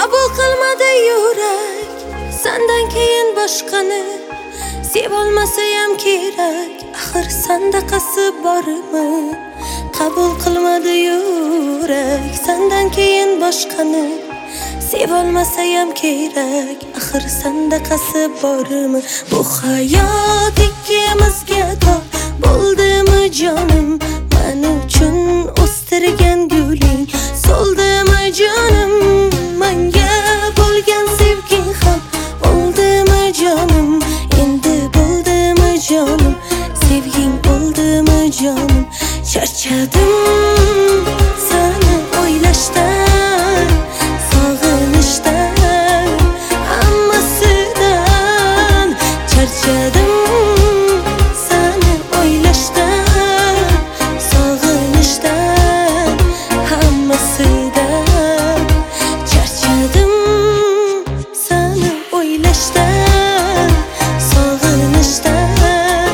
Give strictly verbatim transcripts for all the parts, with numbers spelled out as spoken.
Qabul qilmadi yurak sendan keyin boshqani. Sevolmasayam kerak, axir sandaqasi bormi? Qabul qilmadi yurak sendan keyin boshqani. Sevolmasayam kerak, axir sandaqasi bormi? Bu hayot ikkimizga tor bo'ldimi jonim? Men uchun o'stirgan guling so'ldimi jonim? Menga bo'lgan sevging ham o'ldimi jonim? Endi bo'ldimi jonim? Sevging bo'ldimi jonim? Charchadim seni o'ylashdan, sog'inishdan, hammasidan. Charchadim seni o'ylashdan, sog'inishdan, hammasidan. Charchadim seni o'ylashdan, sog'inishdan,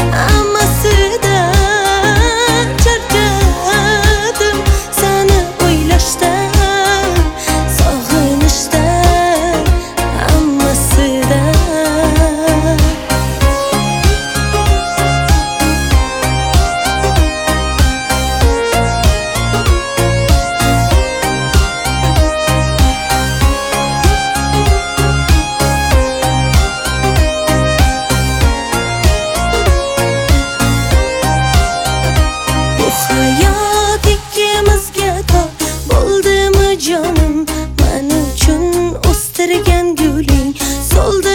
hammasidan. Charchadim seni o'ylashdan, sog'inishdan, hammasidan. Bu hayot ikkimizga tor bo'ldimi jonim? Men uchun o'stirgan guling so'ldi